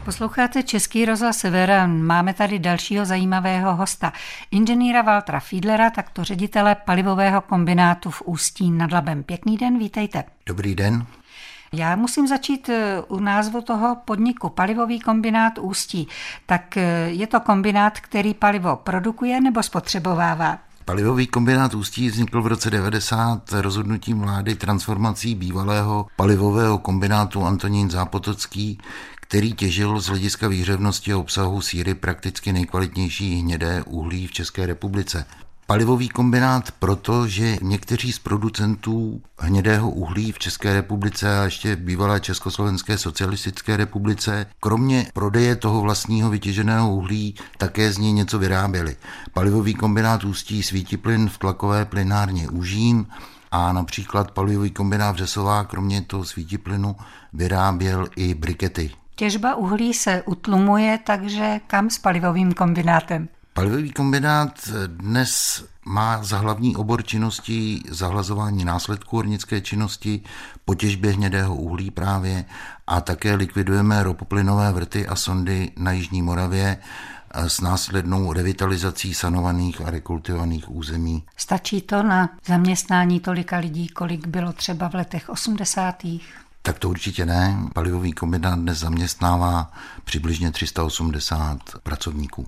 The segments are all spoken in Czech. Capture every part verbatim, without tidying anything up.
Posloucháte Český rozhlas Sever, máme tady dalšího zajímavého hosta, inženýra Waltera Fiedlera, takto ředitele palivového kombinátu v Ústí nad Labem. Pěkný den, vítejte. Dobrý den. Já musím začít u názvu toho podniku, palivový kombinát Ústí. Tak je to kombinát, který palivo produkuje nebo spotřebovává? Palivový kombinát Ústí vznikl v roce devadesát rozhodnutím vlády transformací bývalého palivového kombinátu Antonín Zápotocký, který těžil z hlediska výhřevnosti a obsahu síry prakticky nejkvalitnější hnědé uhlí v České republice. Palivový kombinát proto, že někteří z producentů hnědého uhlí v České republice a ještě v bývalé Československé socialistické republice, kromě prodeje toho vlastního vytěženého uhlí, také z něj něco vyráběli. Palivový kombinát Ústí Svítiplyn v tlakové plynárně Užín a například palivový kombinát Břesová kromě toho svítiplynu vyráběl i brikety. Těžba uhlí se utlumuje, takže kam s palivovým kombinátem? Palivový kombinát dnes má za hlavní obor činností zahlazování následků hornické činnosti, po těžbě hnědého uhlí právě a také likvidujeme ropoplynové vrty a sondy na Jižní Moravě s následnou revitalizací sanovaných a rekultivovaných území. Stačí to na zaměstnání tolika lidí, kolik bylo třeba v letech osmdesátých? Tak to určitě ne. Palivový kombinát dnes zaměstnává přibližně tři sta osmdesát pracovníků.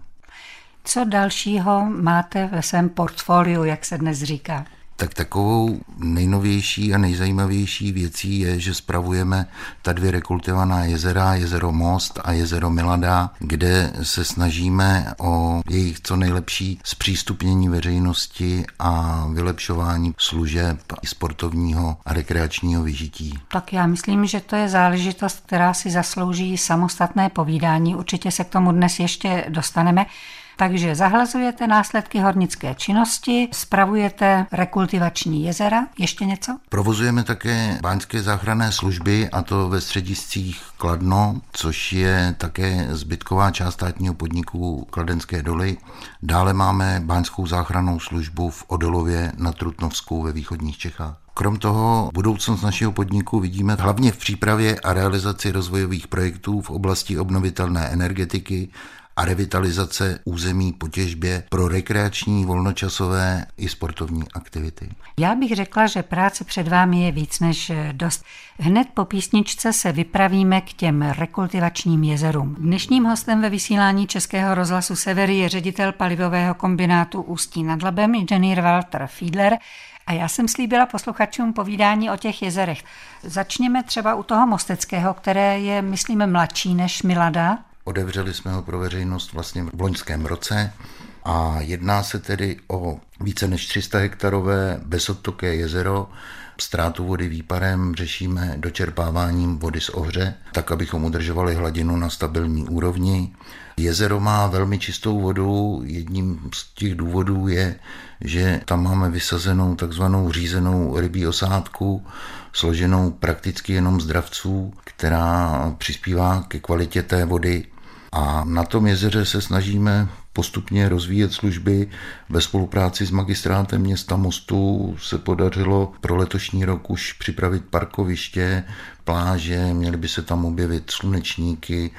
Co dalšího máte ve svém portfoliu, jak se dnes říká? Tak takovou nejnovější a nejzajímavější věcí je, že spravujeme ta dvě rekultivovaná jezera, jezero Most a jezero Milada, kde se snažíme o jejich co nejlepší zpřístupnění veřejnosti a vylepšování služeb sportovního a rekreačního vyžití. Tak já myslím, že to je záležitost, která si zaslouží samostatné povídání. Určitě se k tomu dnes ještě dostaneme. Takže zahlazujete následky hornické činnosti, spravujete rekultivační jezera, ještě něco? Provozujeme také báňské záchranné služby, a to ve střediscích Kladno, což je také zbytková část státního podniku Kladenské doly. Dále máme báňskou záchrannou službu v Odolově nad Trutnovskou ve východních Čechách. Krom toho budoucnost našeho podniku vidíme hlavně v přípravě a realizaci rozvojových projektů v oblasti obnovitelné energetiky a revitalizace území po těžbě pro rekreační, volnočasové i sportovní aktivity. Já bych řekla, že práce před vámi je víc než dost. Hned po písničce se vypravíme k těm rekultivačním jezerům. Dnešním hostem ve vysílání Českého rozhlasu Sever je ředitel palivového kombinátu Ústí nad Labem, inženýr Walter Fiedler. A já jsem slíbila posluchačům povídání o těch jezerech. Začněme třeba u toho mosteckého, které je, myslím, mladší než Milada. Otevřeli jsme ho pro veřejnost vlastně v loňském roce a jedná se tedy o více než tři sta hektarové bezodtoké jezero. Ztrátu vody výparem řešíme dočerpáváním vody z Ohře, tak abychom udržovali hladinu na stabilní úrovni. Jezero má velmi čistou vodu, jedním z těch důvodů je, že tam máme vysazenou takzvanou řízenou rybí osádku, složenou prakticky jenom z dravců, která přispívá ke kvalitě té vody. A na tom jezeře se snažíme postupně rozvíjet služby. Ve spolupráci s magistrátem města Mostu se podařilo pro letošní rok už připravit parkoviště, pláže, měly by se tam objevit slunečníky,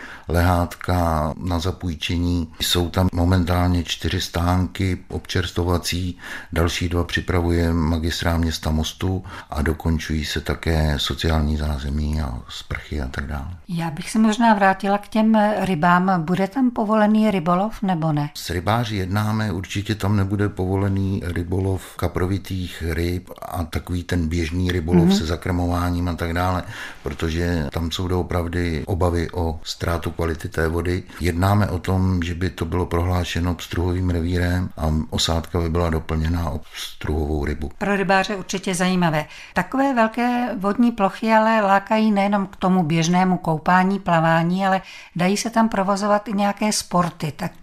lehátka na zapůjčení. Jsou tam momentálně čtyři stánky občerstovací, další dva připravuje magistrát města Mostu a dokončují se také sociální zázemí a sprchy a tak dále. Já bych se možná vrátila k těm rybám. Bude tam povolený rybolov nebo ne? S rybáři jednáme, určitě tam nebude povolený rybolov kaprovitých ryb a takový ten běžný rybolov mm-hmm. se zakrmováním a tak dále, protože tam jsou doopravdy obavy o ztrátu kvality té vody. Jednáme o tom, že by to bylo prohlášeno pstruhovým revírem a osádka by byla doplněna o pstruhovou rybu. Pro rybáře určitě zajímavé. Takové velké vodní plochy ale lákají nejenom k tomu běžnému koupání, plavání, ale dají se tam provozovat i nějaké sporty. Tak jak to bude?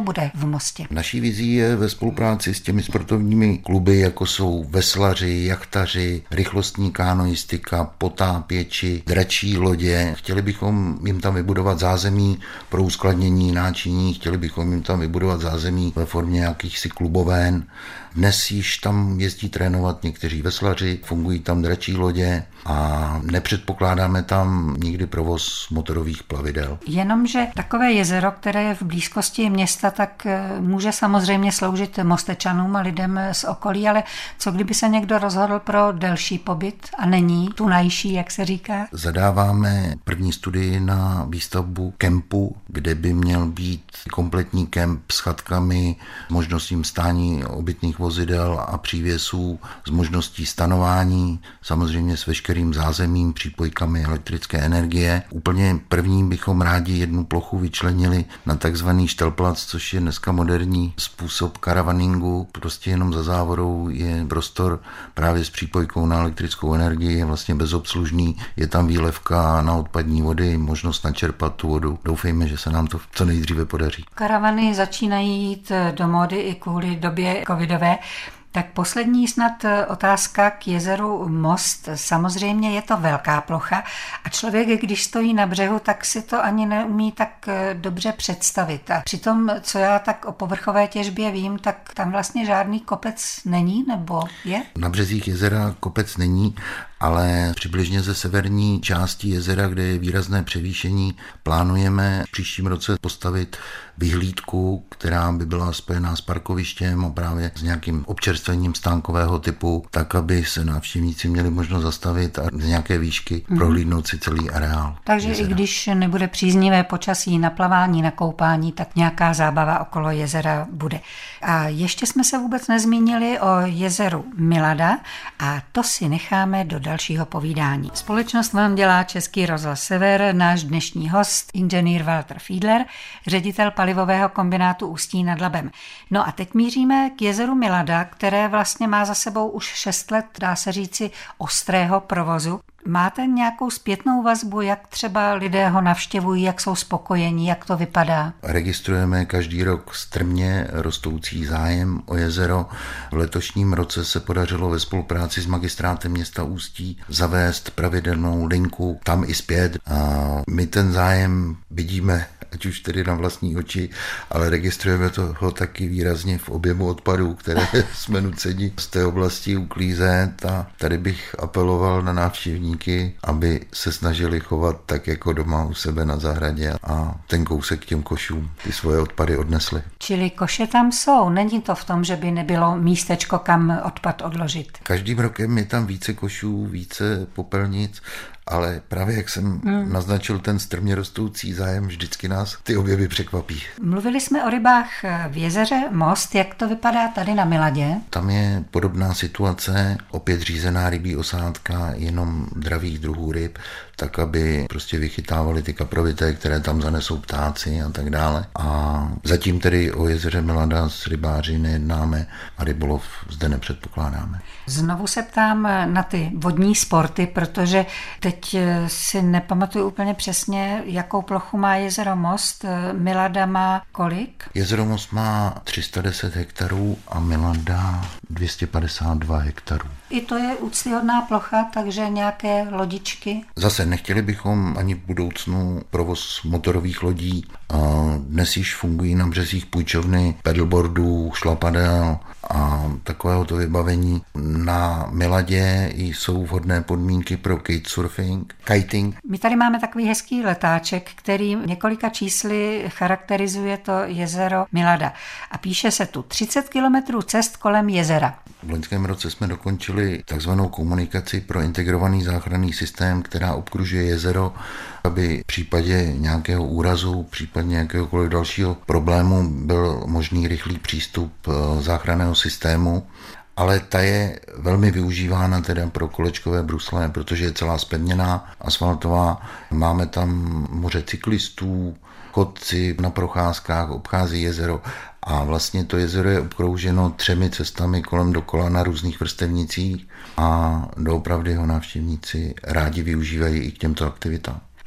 bude v Mostě? Naší vizí je ve spolupráci s těmi sportovními kluby, jako jsou veslaři, jachtaři, rychlostní kánoistika, potápěči, dračí lodě. Chtěli bychom jim tam vybudovat zázemí pro uskladnění náčiní, chtěli bychom jim tam vybudovat zázemí ve formě jakýchsi kluboven. Dnes již tam jezdí trénovat někteří veslaři, fungují tam dračí lodě a nepředpokládáme tam nikdy provoz motorových plavidel. Jenomže takové jezero, které je v blízkosti města, tak může samozřejmě sloužit Mostečanům a lidem z okolí, ale co kdyby se někdo rozhodl pro delší pobyt a není tunajší, jak se říká? Zadáváme první studii na výstavbu kempu, kde by měl být kompletní kemp s chatkami, možností stání obytných vozidel a přívěsů, s možností stanování, samozřejmě s veškerým zázemím, přípojkami elektrické energie. Úplně první bychom rádi jednu plochu vyčlenili na takzvaný štelplac, což je dneska moderní způsob karavaningu. Prostě jenom za závorou je prostor právě s přípojkou na elektrickou energii, je vlastně bezobslužný, je tam výlevka na odpadní vody, možnost načerpat tu vodu. Doufejme, že se nám to co nejdříve podaří. Karavany začínají jít do módy i kvůli době covidové. Tak poslední snad otázka k jezeru Most. Samozřejmě je to velká plocha a člověk, když stojí na břehu, tak si to ani neumí tak dobře představit. A přitom, co já tak o povrchové těžbě vím, tak tam vlastně žádný kopec není, nebo je? Na březích jezera kopec není, ale přibližně ze severní části jezera, kde je výrazné převýšení, plánujeme v příštím roce postavit vyhlídku, která by byla spojená s parkovištěm a právě s nějakým občerstvením stánkového typu, tak, aby se návštěvníci měli možnost zastavit a z nějaké výšky mm. prohlídnout si celý areál. Takže jezera. I když nebude příznivé počasí na plavání, na koupání, tak nějaká zábava okolo jezera bude. A ještě jsme se vůbec nezmínili o jezeru Milada a to si necháme do dalšího povídání. Společnost vám dělá Český rozhlas Sever, náš dnešní host, inženýr Walter Fiedler, ředitel palivového kombinátu Ústí nad Labem. No a teď míříme k jezeru Milada, které vlastně má za sebou už šest let, dá se říci, ostrého provozu. Máte nějakou zpětnou vazbu, jak třeba lidé ho navštěvují, jak jsou spokojení, jak to vypadá? Registrujeme každý rok strmě rostoucí zájem o jezero. V letošním roce se podařilo ve spolupráci s magistrátem města Ústí zavést pravidelnou linku tam i zpět. A my ten zájem vidíme, ať už tedy na vlastní oči, ale registrujeme toho taky výrazně v objemu odpadů, které jsme nuceni z té oblasti uklízet. A tady bych apeloval na návštěvníky, aby se snažili chovat tak jako doma u sebe na zahradě a ten kousek k těm košům ty svoje odpady odnesli. Čili koše tam jsou, není to v tom, že by nebylo místečko, kam odpad odložit? Každým rokem je tam více košů, více popelnic, ale právě jak jsem hmm. naznačil, ten strmě rostoucí zájem vždycky nás ty objevy překvapí. Mluvili jsme o rybách v jezeře Most, jak to vypadá tady na Miladě? Tam je podobná situace, opět řízená rybí osádka, jenom dravých druhů ryb, tak aby prostě vychytávali ty kaprovité, které tam zanesou ptáci a tak dále. A zatím tedy o jezeře Milada s rybáři nejednáme a rybolov zde nepředpokládáme. Znovu se ptám na ty vodní sporty, protože teď si nepamatuju úplně přesně, jakou plochu má jezero Most. Milada má kolik? Jezero Most má tři sta deset hektarů a Milada dvě stě padesát dva hektarů. I to je úctyhodná plocha, takže nějaké lodičky? Zase nechtěli bychom ani v budoucnu provoz motorových lodí. Dnes již fungují na březích půjčovny paddleboardů, šlapadel a takovéhoto vybavení. Na Miladě jsou vhodné podmínky pro kitesurfing, kiting. My tady máme takový hezký letáček, který několika čísly charakterizuje to jezero Milada. A píše se tu třicet kilometrů cest kolem jezera. V loňském roce jsme dokončili takzvanou komunikaci pro integrovaný záchranný systém, která obkružuje jezero, aby v případě nějakého úrazu, případně jakéhokoliv dalšího problému byl možný rychlý přístup záchranného systému. Ale ta je velmi využívána teda pro kolečkové brusle, protože je celá zpevněná, asfaltová. Máme tam moře cyklistů, chodci na procházkách obchází jezero a vlastně to jezero je obkrouženo třemi cestami kolem dokola na různých vrstevnicích a doopravdy ho návštěvníci rádi využívají i k těmto aktivitám.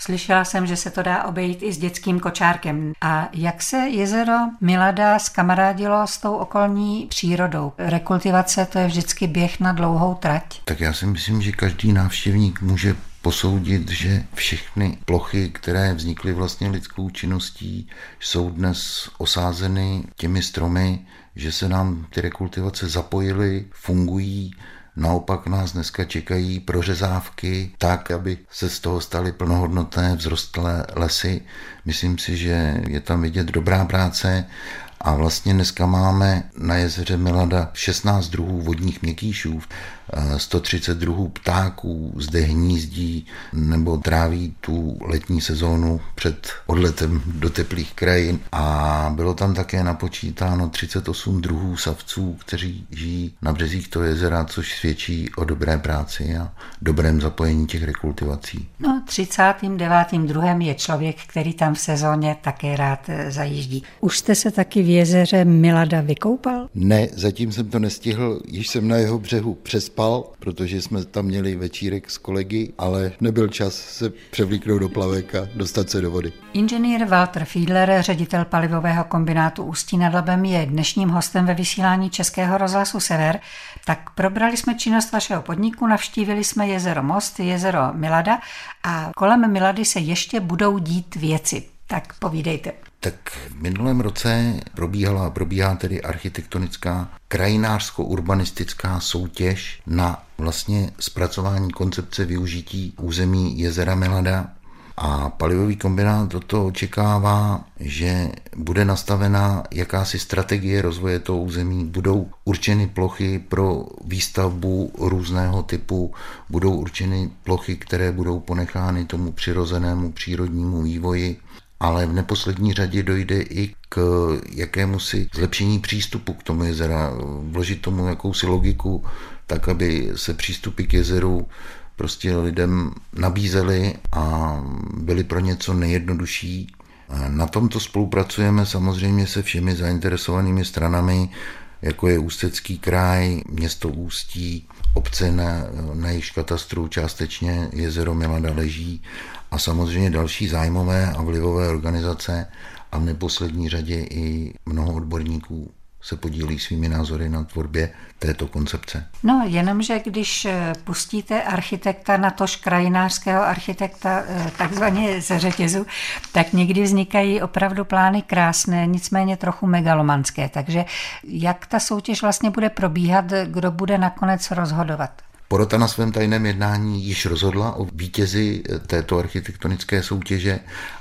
Slyšela jsem, že se to dá obejít i s dětským kočárkem. A jak se jezero Milada zkamarádilo s tou okolní přírodou? Rekultivace to je vždycky běh na dlouhou trať. Tak já si myslím, že každý návštěvník může posoudit, že všechny plochy, které vznikly vlastně lidskou činností, jsou dnes osázeny těmi stromy, že se nám ty rekultivace zapojily, fungují. Naopak nás dneska čekají prořezávky tak, aby se z toho staly plnohodnotné vzrostlé lesy. Myslím si, že je tam vidět dobrá práce a vlastně dneska máme na jezeře Milada šestnáct druhů vodních měkkýšů, sto třicet druhů ptáků zde hnízdí nebo tráví tu letní sezónu před odletem do teplých krajin a bylo tam také napočítáno třicet osm druhů savců, kteří žijí na březích toho jezera, což svědčí o dobré práci a dobrém zapojení těch rekultivací. No, třicátým devátým druhem je člověk, který tam v sezóně také rád zajíždí. Už jste se taky v jezeře Milada vykoupal? Ne, zatím jsem to nestihl, již jsem na jeho břehu přespal, protože jsme tam měli večírek s kolegy, ale nebyl čas se převlíknout do plavek a dostat se do vody. Inženýr Walter Fiedler, ředitel palivového kombinátu Ústí nad Labem, je dnešním hostem ve vysílání Českého rozhlasu Sever. Tak probrali jsme činnost vašeho podniku, navštívili jsme jezero Most, jezero Milada a kolem Milady se ještě budou dít věci. Tak povídejte. Tak v minulém roce probíhala, probíhá tedy architektonická krajinářsko-urbanistická soutěž na vlastně zpracování koncepce využití území jezera Milada a palivový kombinát do toho očekává, že bude nastavena jakási strategie rozvoje toho území, budou určeny plochy pro výstavbu různého typu, budou určeny plochy, které budou ponechány tomu přirozenému přírodnímu vývoji, ale v neposlední řadě dojde i k jakémusi zlepšení přístupu k tomu jezera, vložit tomu jakousi logiku, tak aby se přístupy k jezeru prostě lidem nabízely a byly pro ně co nejjednodušší. Na tomto spolupracujeme samozřejmě se všemi zainteresovanými stranami, jako je Ústecký kraj, město Ústí, obce, na, na jejich katastru částečně jezero Milada leží a samozřejmě další zájmové a vlivové organizace a v neposlední řadě i mnoho odborníků se podílí svými názory na tvorbě této koncepce. No, jenomže když pustíte architekta, natož krajinářského architekta takzvaně ze řetězu, tak někdy vznikají opravdu plány krásné, nicméně trochu megalomanské. Takže jak ta soutěž vlastně bude probíhat, kdo bude nakonec rozhodovat? Porota na svém tajném jednání již rozhodla o vítězi této architektonické soutěže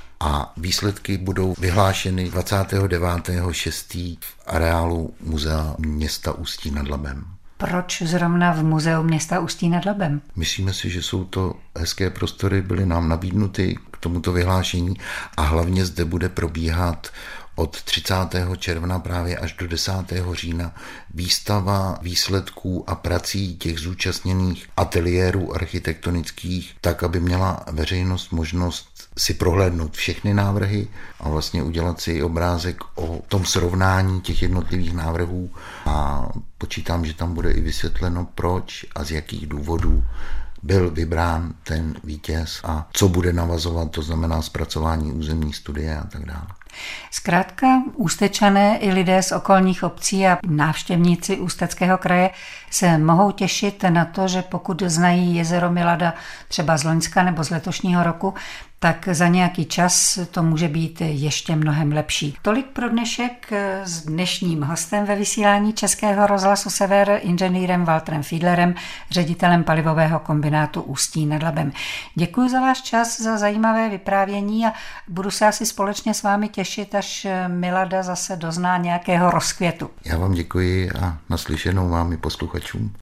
a výsledky budou vyhlášeny dvacátého devátého šestého v areálu Muzea města Ústí nad Labem. Proč zrovna v Muzeu města Ústí nad Labem? Myslíme si, že jsou to hezké prostory, byly nám nabídnuty k tomuto vyhlášení a hlavně zde bude probíhat od třicátého června právě až do desátého října výstava výsledků a prací těch zúčastněných ateliérů architektonických, tak, aby měla veřejnost možnost si prohlédnout všechny návrhy a vlastně udělat si obrázek o tom srovnání těch jednotlivých návrhů a počítám, že tam bude i vysvětleno, proč a z jakých důvodů byl vybrán ten vítěz a co bude navazovat, to znamená zpracování územní studie a tak dále. Zkrátka Ústečané i lidé z okolních obcí a návštěvníci Ústeckého kraje se mohou těšit na to, že pokud znají jezero Milada třeba z loňska nebo z letošního roku, tak za nějaký čas to může být ještě mnohem lepší. Tolik pro dnešek s dnešním hostem ve vysílání Českého rozhlasu Sever, inženýrem Walterem Fiedlerem, ředitelem palivového kombinátu Ústí nad Labem. Děkuji za váš čas, za zajímavé vyprávění a budu se asi společně s vámi těšit, až Milada zase dozná nějakého rozkvětu. Já vám děkuji a naslyšenou vám i posluchačům.